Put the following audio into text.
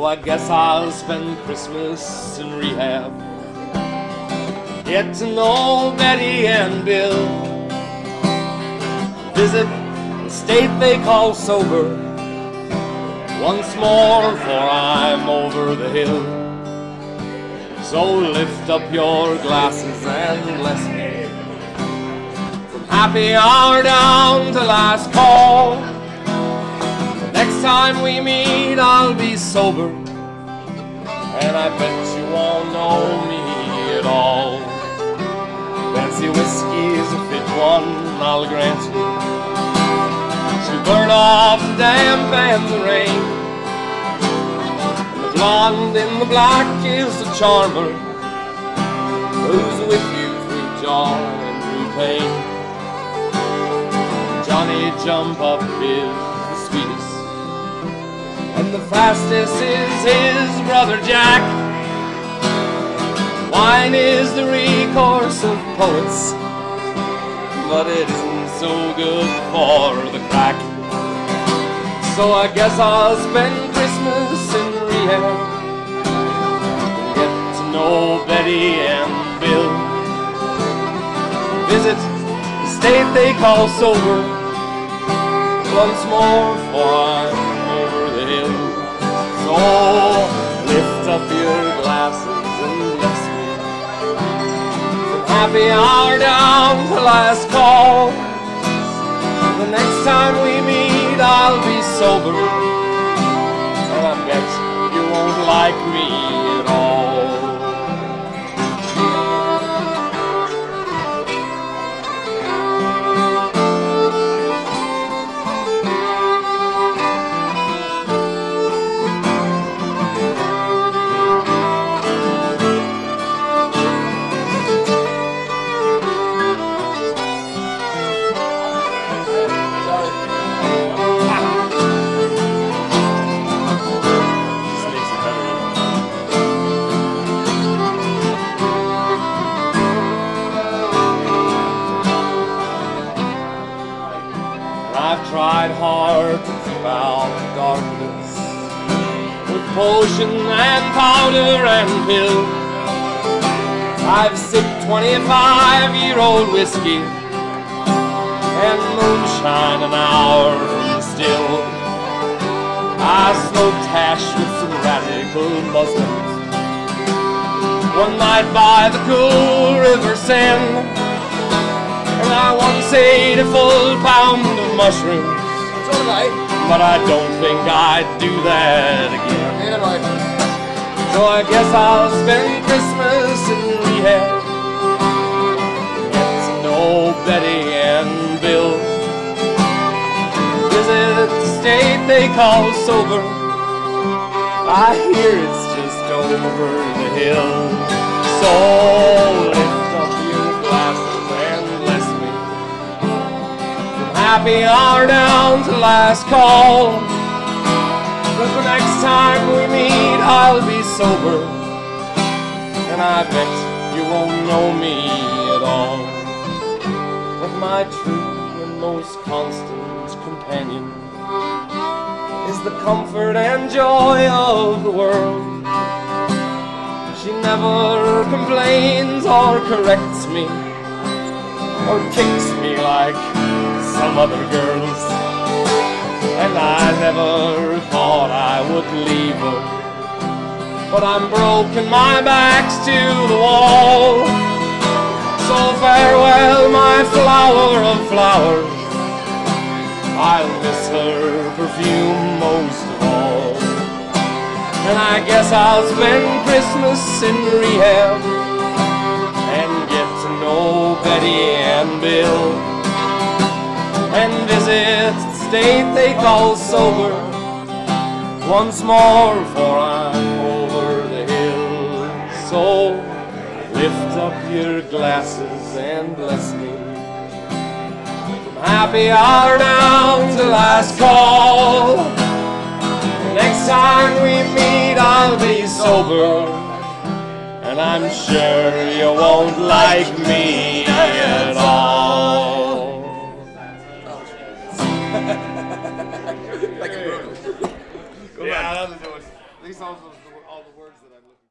I guess I'll spend Christmas in rehab. Get to know Betty and Bill. Visit the state they call sober once more, for I'm over the hill. So lift up your glasses and bless me, from happy hour down to last call. Next time we meet I'll be sober, and I bet you won't know me at all. Fancy whiskey's a fit one, I'll grant you, to burn off the damp and the rain. And the blonde in the black is the charmer, who's with you through joy and through pain. Johnny Jump Up is the sweetest, and the fastest is his brother Jack. Wine is the recourse of poets, but it isn't so good for the crack. So I guess I'll spend Christmas in rehab, get to know Betty and Bill. Visit the state they call sober once more, for I'm over the hill. So lift up your glasses and bless me, from happy hour down to last call. The next time we meet I'll be sober, and I bet you won't like me at all. I've tried hard to keep out the darkness with potion and powder and pill. I've sipped 25-year-old whiskey and moonshine an hour still. I smoked hash with some radical Muslims one night by the cool river Seine, and I once ate a full pound of mushrooms. So did I. But I don't think I'd do that again. Yeah, right. So I guess I'll spend Christmas in rehab, get to know Betty and Bill. Visit the state they call sober, I hear it's just over the hill. So lift up your glasses and bless me, from happy hour down to last call. But the next time we meet I'll be sober, and I bet you won't know me at all. But my true and most constant companion is the comfort and joy of the world. She never complains or corrects me or kicks me like some other girls, and I never thought I would leave her, but I'm broken, my back's to the wall. So farewell, my flower of flowers, I'll miss her perfume most of all. And I guess I'll spend Christmas in rehab and get to know Betty and Bill, and visit the state they call sober once more, for I'm over the hill. So lift up your glasses and bless me, from happy hour down to last call. Next time we meet I'll be sober, and I'm sure you won't like me at all. Like a Yeah, that was These are all the words that I'm looking for.